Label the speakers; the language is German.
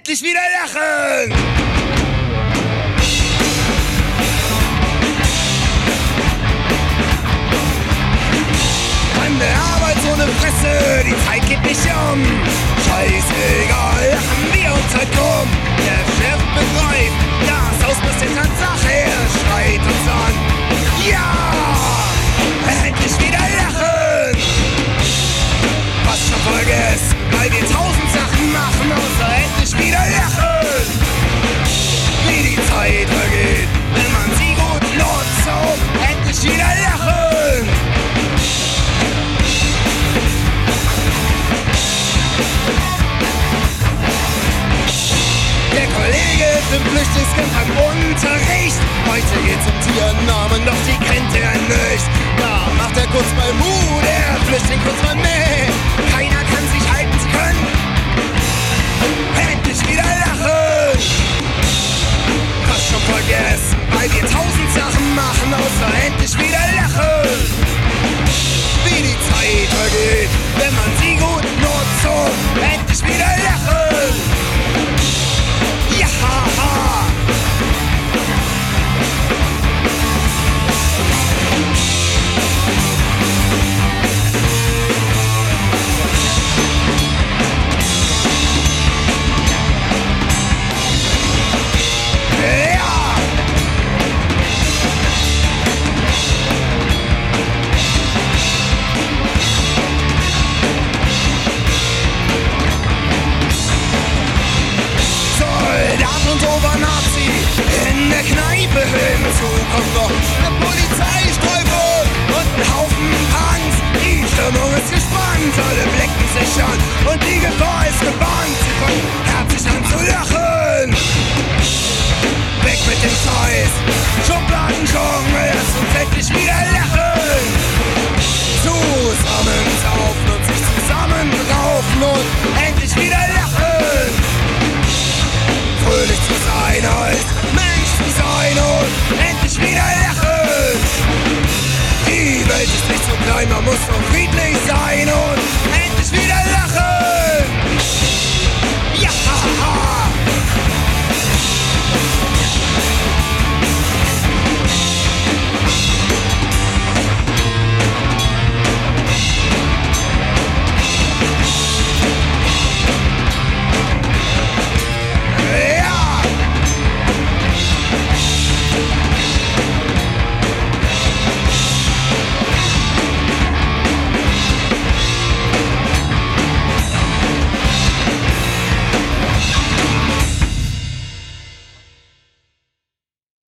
Speaker 1: endlich wieder lachen. An der Arbeit so eine Fresse, die Zeit geht nicht um. Scheißegal, lachen wir uns halt drum. Der Chef begreift, das Haus muss jetzt an Sache, er schreit uns an. Ja, endlich wieder lachen. Was schon vergessen, weil wir 1000 Sachen machen, außer endlich wieder lachen. Wie die Zeit vergeht, wenn man sie gut nutzt, so endlich wieder lachen. Der Kollege ist im Flüchtlingscamp am Unterricht. Heute geht's um Tiernamen, doch die kennt er nicht. Da macht er kurz mal der Flüchtling kurz mal Meh. Keiner kann sich halten, sie können endlich wieder lachen. Hast schon vergessen, weil wir 1000 Sachen machen, außer endlich wieder lachen. Wie die Zeit vergeht, wenn man sie gut nutzt, so endlich wieder lachen. Ja, haha. In der Kneipe hinzu kommt noch eine Polizeistreife und ein Haufen Punks. Die Stimmung ist gespannt, alle blicken sich an und die Gefahr ist gebannt. Sie fangen herzlich an zu lachen. Weg mit dem Scheiß, Schubladendschungel, lass uns endlich wieder lachen. Zusammen saufen und sich zusammen raufen und endlich wieder lachen. Fröhlich zu sein heißt Mensch zu sein und endlich wieder lachen. Die Welt ist nicht so klein, man muss noch